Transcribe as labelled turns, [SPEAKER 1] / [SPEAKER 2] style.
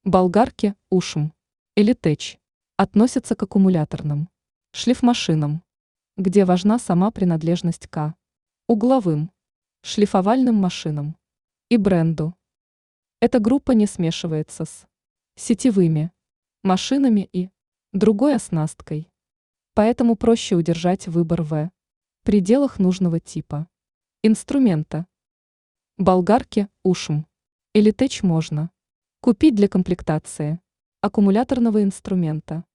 [SPEAKER 1] Болгарки, УШМ или ТЭЧ относятся к аккумуляторным шлифмашинам, где важна сама принадлежность к угловым шлифовальным машинам и бренду. Эта группа не смешивается с сетевыми машинами и другой оснасткой, поэтому проще удержать выбор в пределах нужного типа инструмента. Болгарки, УШМ или ТЭЧ можно купить для комплектации аккумуляторного инструмента.